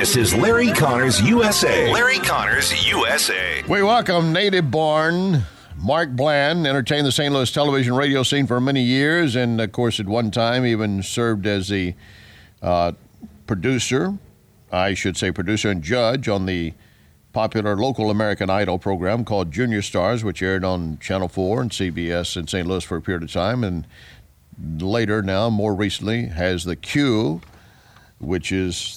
This is Larry Connors USA. Larry Connors USA. We welcome native-born Mark Bland, entertained the St. Louis television radio scene for many years, and of course at one time even served as the producer and judge on the popular local American Idol program called Junior Stars, which aired on Channel 4 and CBS in St. Louis for a period of time, and later now, more recently, has The Q, which is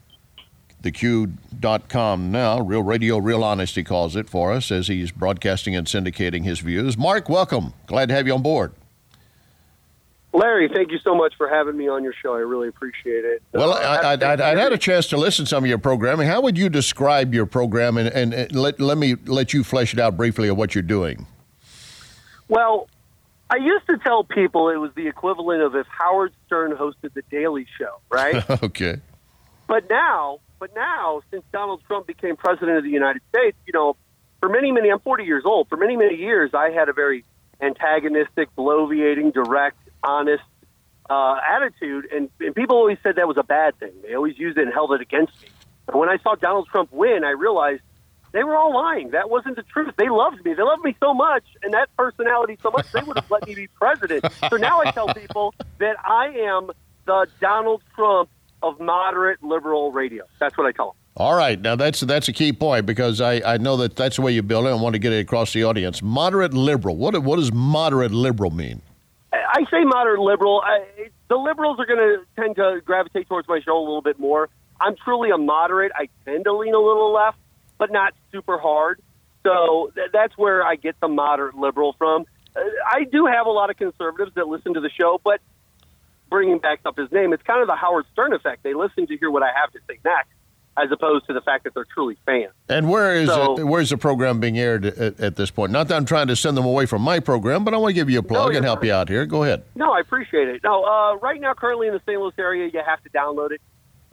theq.com now. Real radio, real honest, he calls it for us, as he's broadcasting and syndicating his views. Mark, welcome. Glad to have you on board. Larry, thank you so much for having me on your show. I really appreciate it. Well, I had a chance to listen to some of your programming. How would you describe your program, and let me let you flesh it out briefly of what you're doing? Well, I used to tell people it was the equivalent of if Howard Stern hosted The Daily Show, right? Okay. But now, since Donald Trump became president of the United States, for many, I'm 40 years old. For many, many years, I had a very antagonistic, bloviating, direct, honest attitude, and people always said that was a bad thing. They always used it and held it against me. But when I saw Donald Trump win, I realized they were all lying. That wasn't the truth. They loved me. They loved me so much, and that personality so much, they would have let me be president. So now I tell people that I am the Donald Trump of moderate liberal radio. That's what I tell them. All right. Now, that's a key point, because I know that's the way you build it. I want to get it across the audience. Moderate liberal. What does moderate liberal mean? I say moderate liberal. The liberals are going to tend to gravitate towards my show a little bit more. I'm truly a moderate. I tend to lean a little left, but not super hard. So that's where I get the moderate liberal from. I do have a lot of conservatives that listen to the show, but bringing back up his name, it's kind of the Howard Stern effect. They listen to hear what I have to say next, as opposed to the fact that they're truly fans. And where's the program being aired at this point? Not that I'm trying to send them away from my program, but I want to give you a plug and help you out here. Go ahead. No, I appreciate it. No, right now, currently in the St. Louis area, you have to download it.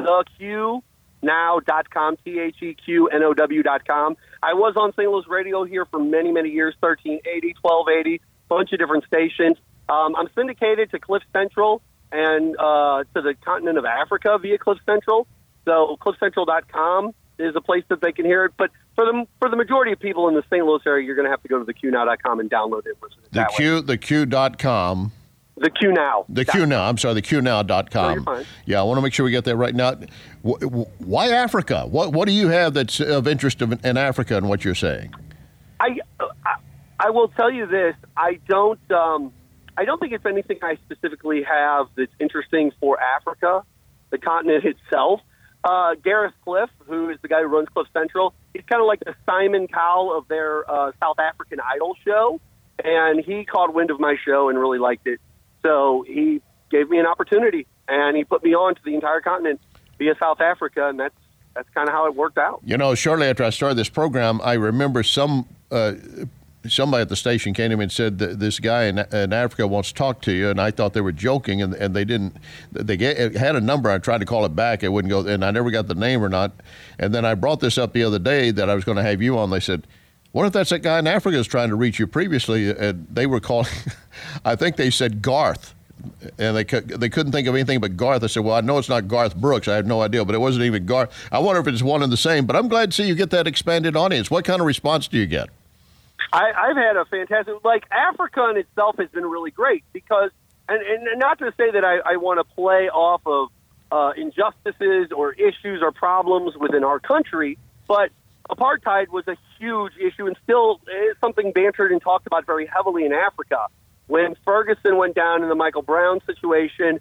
theqnow.com, TheQNOW.com. I was on St. Louis radio here for many, many years, 1380, 1280, bunch of different stations. I'm syndicated to Cliff Central and to the continent of Africa via Cliff Central. So cliffcentral.com is a place that they can hear it. But for the majority of people in the St. Louis area, you're going to have to go to theqnow.com and download it. theq.com. The Q Now. The Q Now. I'm sorry, theqnow.com. No, you're fine. Yeah, I want to make sure we get that right. Now, why Africa? What do you have that's of interest in Africa and what you're saying? I will tell you this. I don't think it's anything I specifically have that's interesting for Africa, the continent itself. Gareth Cliff, who is the guy who runs Cliff Central, he's kind of like the Simon Cowell of their South African Idol show, and he caught wind of my show and really liked it. So he gave me an opportunity, and he put me on to the entire continent via South Africa, and that's kind of how it worked out. Shortly after I started this program, I remember somebody at the station came to me and said that this guy in Africa wants to talk to you, and I thought they were joking, and they didn't. They had a number. I tried to call it back. It wouldn't go, and I never got the name or not. And then I brought this up the other day that I was going to have you on. They said, what if that's that guy in Africa is trying to reach you previously? And they were calling, I think they said Garth. And they couldn't think of anything but Garth. I said, well, I know it's not Garth Brooks. I have no idea, but it wasn't even Garth. I wonder if it's one and the same. But I'm glad to see you get that expanded audience. What kind of response do you get? I've had a fantastic, Africa in itself has been really great because, and not to say that I want to play off of injustices or issues or problems within our country, but apartheid was a huge issue and still is something bantered and talked about very heavily in Africa. When Ferguson went down in the Michael Brown situation,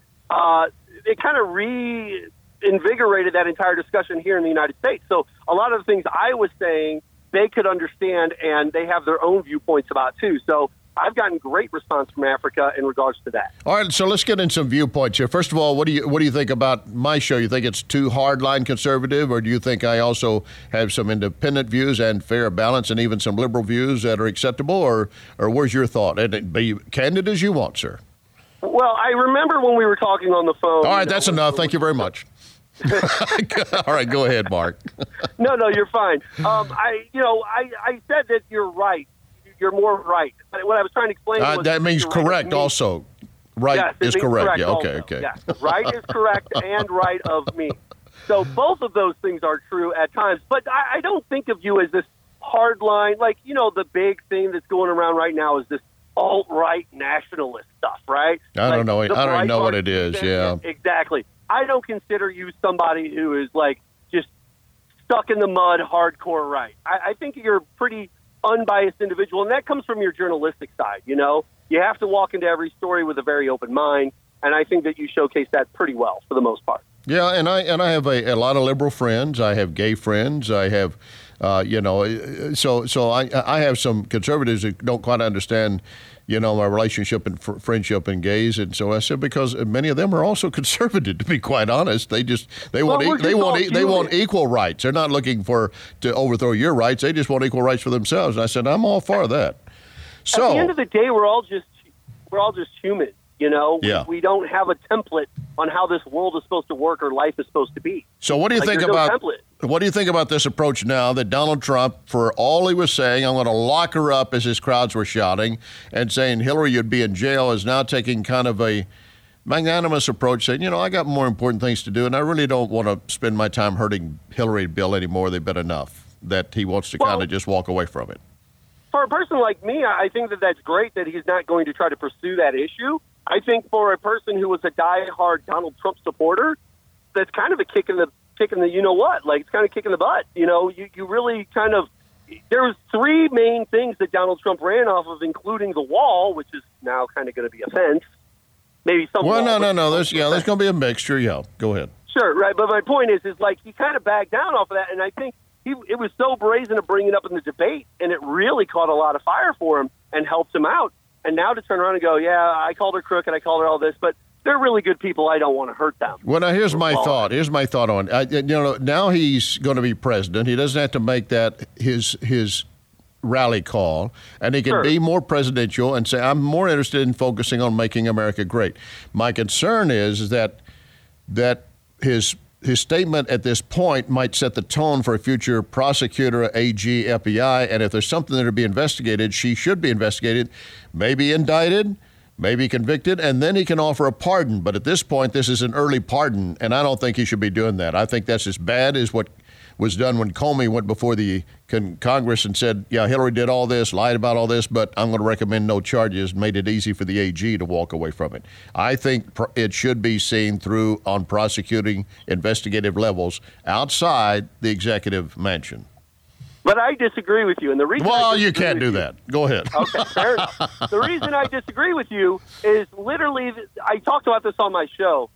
it kind of reinvigorated that entire discussion here in the United States. So a lot of the things I was saying, they could understand, and they have their own viewpoints about, too. So I've gotten great response from Africa in regards to that. All right, so let's get in some viewpoints here. First of all, what do you think about my show? You think it's too hardline conservative, or do you think I also have some independent views and fair balance and even some liberal views that are acceptable, or where's your thought? And be candid as you want, sir. Well, I remember when we were talking on the phone. All right, that's enough. Thank you very much. All right, go ahead, Mark. No, you're fine. I said that you're right. You're more right. What I was trying to explain was that means correct right also. Right is correct. Yeah, okay. Yes, right is correct and right of me. So both of those things are true at times. But I don't think of you as this hard line. Like, the big thing that's going around right now is this alt-right nationalist stuff, right? I don't know. I don't even know what it is. Yeah, exactly. I don't consider you somebody who is like just stuck in the mud, hardcore right. I think you're a pretty unbiased individual, and that comes from your journalistic side. You have to walk into every story with a very open mind, and I think that you showcase that pretty well for the most part. Yeah, and I have a lot of liberal friends. I have gay friends. I have, so I have some conservatives who don't quite understand, my relationship and friendship and gays. And so I said, because many of them are also conservative, to be quite honest. They want equal rights. They're not looking to overthrow your rights. They just want equal rights for themselves. And I said, I'm all for that. So at the end of the day, we're all just human. Yeah. We don't have a template on how this world is supposed to work or life is supposed to be. So what do you think about this approach now that Donald Trump, for all he was saying, I'm going to lock her up as his crowds were shouting, and saying Hillary you'd be in jail, is now taking kind of a magnanimous approach, saying, I got more important things to do, and I really don't want to spend my time hurting Hillary and Bill anymore. They've been enough. That he wants to kind of just walk away from it. For a person like me, I think that that's great that he's not going to try to pursue that issue. I think for a person who was a diehard Donald Trump supporter, that's kind of a kick in the like it's kind of kicking the butt. You really kind of, there was three main things that Donald Trump ran off of, including the wall, which is now kind of going to be a fence. Maybe some. Well, no. There's going to be a mixture. Yeah, go ahead. Sure, right. But my point is like he kind of backed down off of that, and I think it was so brazen to bring it up in the debate, and it really caught a lot of fire for him and helped him out. And now to turn around and go, yeah, I called her crook and I called her all this, but they're really good people. I don't want to hurt them. Well, now here's my thought. on now he's going to be president. He doesn't have to make that his rally call, and he can be more presidential and say, I'm more interested in focusing on making America great. My concern is that his statement at this point might set the tone for a future prosecutor, AG, FBI, and if there's something that to be investigated, she should be investigated, maybe indicted, maybe convicted, and then he can offer a pardon. But at this point, this is an early pardon, and I don't think he should be doing that. I think that's as bad as what was done when Comey went before the Congress and said, yeah, Hillary did all this, lied about all this, but I'm going to recommend no charges, made it easy for the AG to walk away from it. I think it should be seen through on prosecuting investigative levels outside the executive mansion. But I disagree with you. And the reason you can't do that. Go ahead. Okay, fair enough. The reason I disagree with you is literally, I talked about this on my show.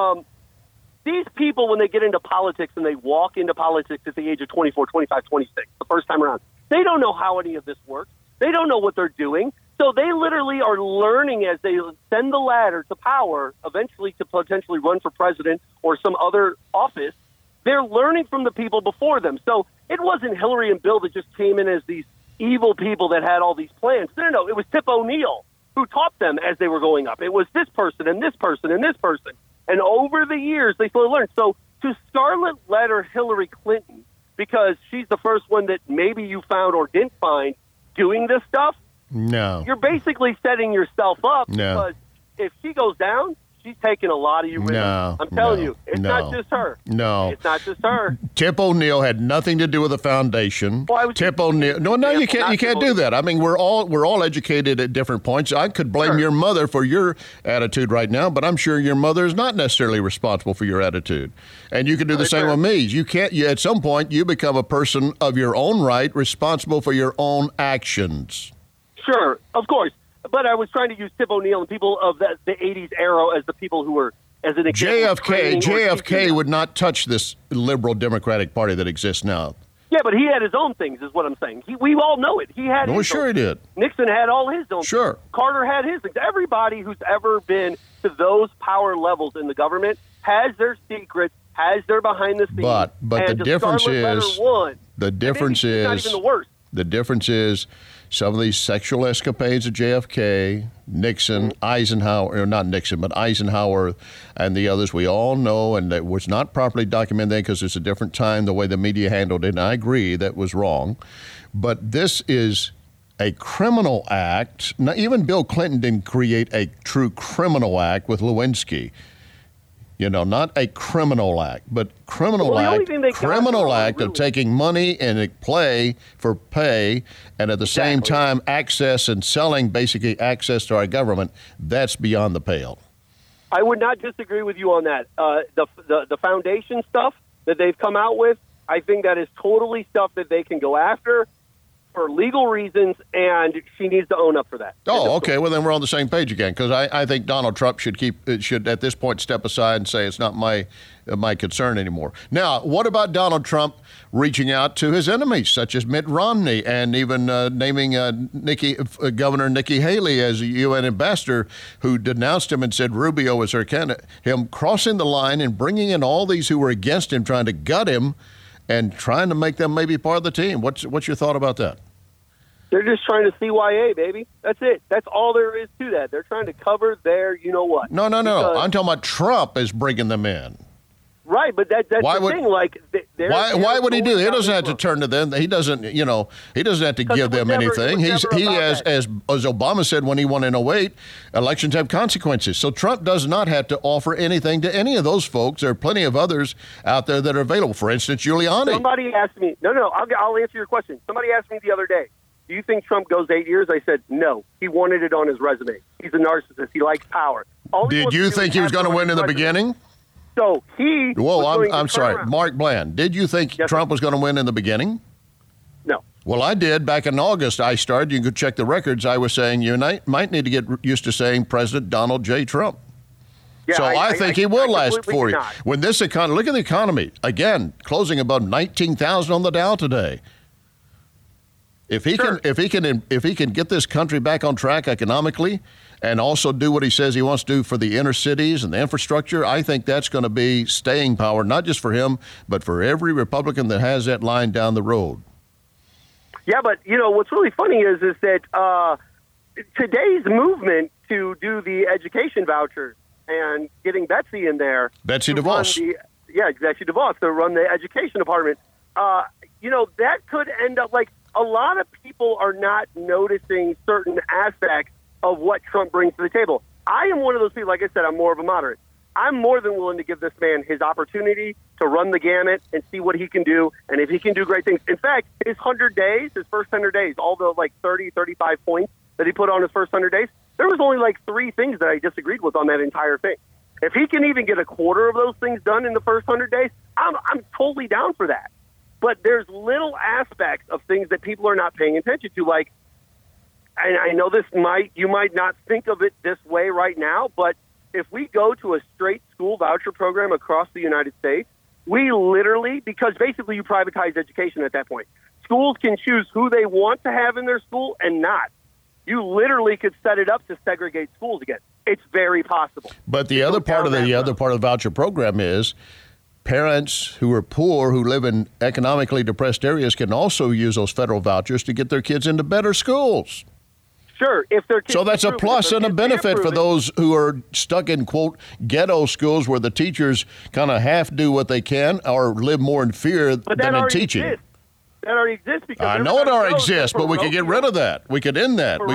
These people, when they get into politics and they walk into politics at the age of 24, 25, 26, the first time around, they don't know how any of this works. They don't know what they're doing. So they literally are learning as they ascend the ladder to power, eventually to potentially run for president or some other office. They're learning from the people before them. So it wasn't Hillary and Bill that just came in as these evil people that had all these plans. No. It was Tip O'Neill who taught them as they were going up. It was this person and this person and this person. And over the years, they slowly learned. So to scarlet letter Hillary Clinton, because she's the first one that maybe you found or didn't find doing this stuff, no, you're basically setting yourself up. No. Because if she goes down, she's taking a lot of you with her. I'm telling you, it's not just her. No. It's not just her. Tip O'Neill had nothing to do with the foundation. Tip O'Neill. No, you can't do that. I mean, we're all educated at different points. I could blame your mother for your attitude right now, but I'm sure your mother is not necessarily responsible for your attitude. And you can do the same with me. You can't. At some point, you become a person of your own right, responsible for your own actions. Sure, of course. But I was trying to use Tip O'Neill and people of the 80s era as the people who were, as an example. JFK would not touch this liberal Democratic Party that exists now. Yeah, but he had his own things, is what I'm saying. We all know it. He had. He did. Nixon had all his own. Sure. Things. Carter had his things. Everybody who's ever been to those power levels in the government has their secrets, has their behind the scenes. But the difference is not even the worst. The difference is some of these sexual escapades of JFK, Nixon, Eisenhower, or not Nixon, but Eisenhower and the others, we all know, and that was not properly documented because it's a different time, the way the media handled it, and I agree that was wrong. But this is a criminal act. Now, even Bill Clinton didn't create a true criminal act with Lewinsky. Not a criminal act, but criminal act of taking money and play for pay, and at the same time access and selling basically access to our government. That's beyond the pale. I would not disagree with you on that. The foundation stuff that they've come out with, I think that is totally stuff that they can go after for legal reasons, and she needs to own up for that. Oh, okay. Well, then we're on the same page again, because I think Donald Trump should at this point step aside and say it's not my concern anymore. Now, what about Donald Trump reaching out to his enemies, such as Mitt Romney, and even naming Governor Nikki Haley as a UN ambassador, who denounced him and said Rubio was her candidate, him crossing the line and bringing in all these who were against him, trying to gut him and trying to make them maybe part of the team. What's your thought about that? They're just trying to CYA, baby. That's it. That's all there is to that. They're trying to cover their you-know-what. No. I'm talking about Trump is bringing them in. Right, but that's the thing. Like, why would he do? He doesn't have to turn to them. He doesn't. He doesn't have to give them anything. As Obama said when he won in 2008, elections have consequences. So Trump does not have to offer anything to any of those folks. There are plenty of others out there that are available. For instance, Giuliani. Somebody asked me. No. I'll answer your question. Somebody asked me the other day, do you think Trump goes 8 years? I said, no. He wanted it on his resume. He's a narcissist. He likes power. Did you think he was going to win in the beginning? So he. I'm sorry. Mark Bland, did you think Trump was going to win in the beginning? No. Well, I did. Back in August, I started. You could check the records. I was saying you might need to get used to saying President Donald J. Trump. Yeah, so I think he will last 4 years. When this economy, look at the economy. Again, closing above 19,000 on the Dow today. If he can get this country back on track economically and also do what he says he wants to do for the inner cities and the infrastructure, I think that's going to be staying power, not just for him, but for every Republican that has that line down the road. Yeah, but, what's really funny is that today's movement to do the education vouchers and getting Betsy in there. Betsy DeVos. Betsy DeVos to run the education department. That could end up like a lot of people are not noticing certain aspects of what Trump brings to the table. I am one of those people, like I said, I'm more of a moderate. I'm more than willing to give this man his opportunity to run the gamut and see what he can do, and if he can do great things. In fact, his first 100 days, all the 30, 35 points that he put on his first 100 days, there was only 3 things that I disagreed with on that entire thing. If he can even get a quarter of those things done in the first 100 days, I'm totally down for that. But there's little aspects of things that people are not paying attention to. Like, and I know you might not think of it this way right now, but if we go to a straight school voucher program across the United States, we literally, because basically you privatize education at that point, schools can choose who they want to have in their school and not. You literally could set it up to segregate schools again. It's very possible. But the other part of the voucher program is parents who are poor, who live in economically depressed areas, can also use those federal vouchers to get their kids into better schools. Sure, if their kids. So that's a plus and a benefit for those who are stuck in, quote, ghetto schools where the teachers kind of half do what they can or live more in fear than in teaching. That already exists. Because I know it already exists, but we could get rid of that. We could end that.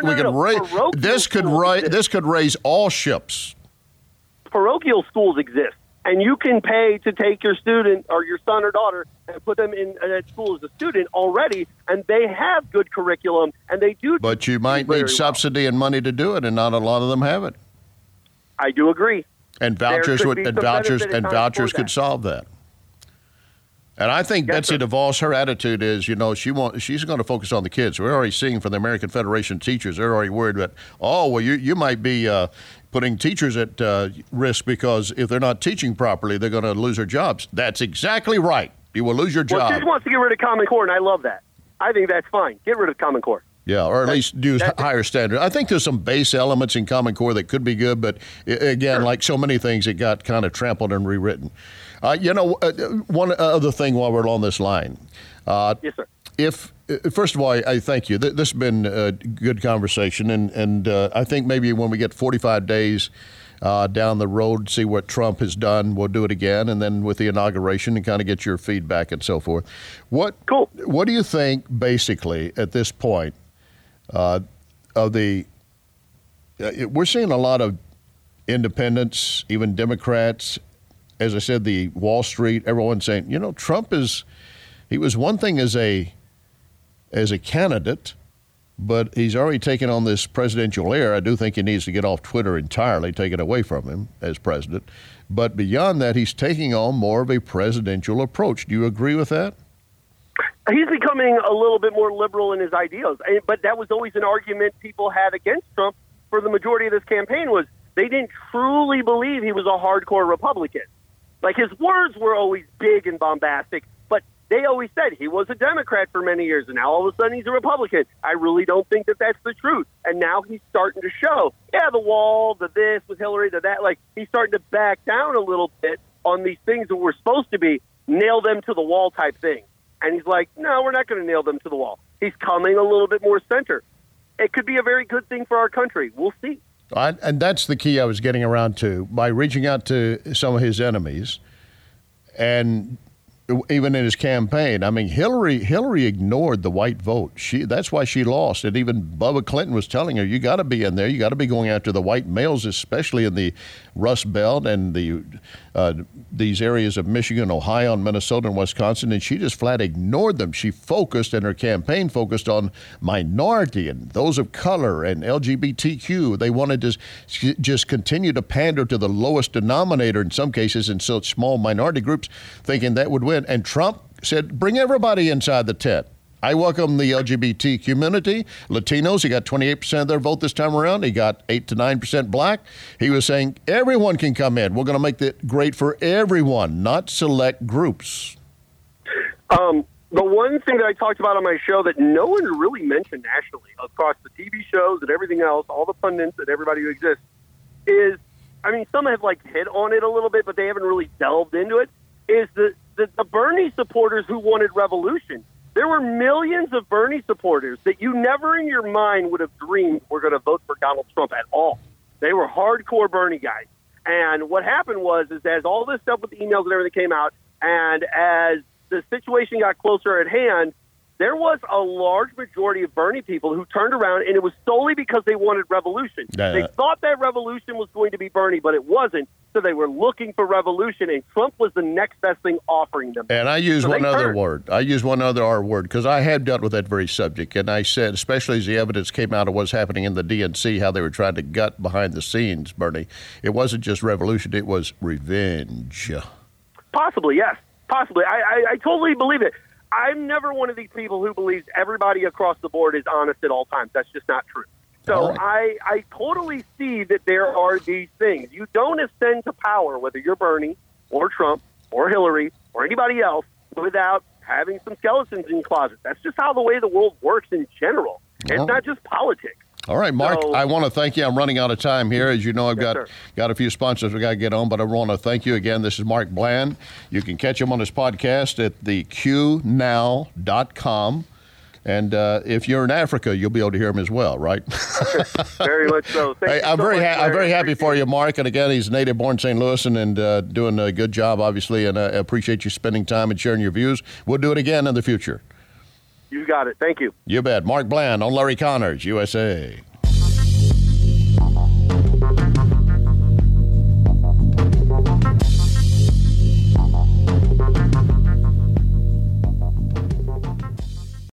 This could raise all ships. Parochial schools exist. And you can pay to take your student or your son or daughter and put them in at school as a student already, and they have good curriculum, and they do. But you might need subsidy and money to do it, and not a lot of them have it. I do agree. And vouchers could solve that. And I think Betsy DeVos, her attitude is, she's going to focus on the kids. We're already seeing from the American Federation of Teachers, they're already worried about, you might be putting teachers at risk because if they're not teaching properly, they're going to lose their jobs. That's exactly right. You will lose your job. Well, she wants to get rid of Common Core, and I love that. I think that's fine. Get rid of Common Core. Yeah, or at least do higher standards. I think there's some base elements in Common Core that could be good, but again, like so many things, it got kind of trampled and rewritten. One other thing while we're on this line. Yes, sir. First of all, I thank you. This has been a good conversation, and I think maybe when we get 45 days down the road, see what Trump has done, we'll do it again, and then with the inauguration and kind of get your feedback and so forth. What do you think, basically, at this point, we're seeing a lot of independents, even Democrats, as I said, the Wall Street, everyone saying, Trump he was one thing as a candidate, but he's already taken on this presidential air. I do think he needs to get off Twitter entirely, take it away from him as president. But beyond that, he's taking on more of a presidential approach. Do you agree with that? He's becoming a little bit more liberal in his ideas. But that was always an argument people had against Trump for the majority of this campaign was they didn't truly believe he was a hardcore Republican. Like, his words were always big and bombastic, but they always said he was a Democrat for many years, and now all of a sudden he's a Republican. I really don't think that that's the truth. And now he's starting to show, the wall, the this with Hillary, the that. Like, he's starting to back down a little bit on these things that were supposed to be nail them to the wall type things. And he's like, no, we're not going to nail them to the wall. He's coming a little bit more center. It could be a very good thing for our country. We'll see. And that's the key I was getting around to. By reaching out to some of his enemies, and even in his campaign, I mean, Hillary ignored the white vote. That's why she lost. And even Bubba Clinton was telling her, you got to be in there. You got to be going after the white males, especially in the Rust Belt and these areas of Michigan, Ohio, and Minnesota and Wisconsin. And she just flat ignored them. She focused, and her campaign focused on minority and those of color and LGBTQ. They wanted to just continue to pander to the lowest denominator in some cases in such small minority groups, thinking that would win. And Trump said, bring everybody inside the tent. I welcome the LGBT community, Latinos. He got 28% of their vote this time around. He got 8 to 9% black. He was saying everyone can come in. We're going to make it great for everyone, not select groups. The one thing that I talked about on my show that no one really mentioned nationally across the TV shows and everything else, all the pundits and everybody who exists, is, I mean, some have hit on it a little bit, but they haven't really delved into it, is the Bernie supporters who wanted revolution. There were millions of Bernie supporters that you never in your mind would have dreamed were going to vote for Donald Trump at all. They were hardcore Bernie guys. And what happened was as all this stuff with the emails and everything came out, and as the situation got closer at hand, there was a large majority of Bernie people who turned around, and it was solely because they wanted revolution. They thought that revolution was going to be Bernie, but it wasn't. So they were looking for revolution, and Trump was the next best thing offering them. And I use one other word. I use one other R word because I have dealt with that very subject. And I said, especially as the evidence came out of what's happening in the DNC, how they were trying to gut behind the scenes, Bernie. It wasn't just revolution. It was revenge. Possibly, yes. Possibly. I totally believe it. I'm never one of these people who believes everybody across the board is honest at all times. That's just not true. So I totally see that there are these things. You don't ascend to power, whether you're Bernie or Trump or Hillary or anybody else, without having some skeletons in your closet. That's just how the way the world works in general. It's not just politics. All right, Mark, I want to thank you. I'm running out of time here. As you know, I've got a few sponsors we got to get on, but I want to thank you again. This is Mark Bland. You can catch him on his podcast at theqnow.com. And if you're in Africa, you'll be able to hear him as well, right? Very much so. I'm very happy for you, Mark. And again, he's native-born St. Louis and doing a good job, obviously, and I appreciate you spending time and sharing your views. We'll do it again in the future. You got it. Thank you. You bet. Mark Bland on Larry Connors, USA.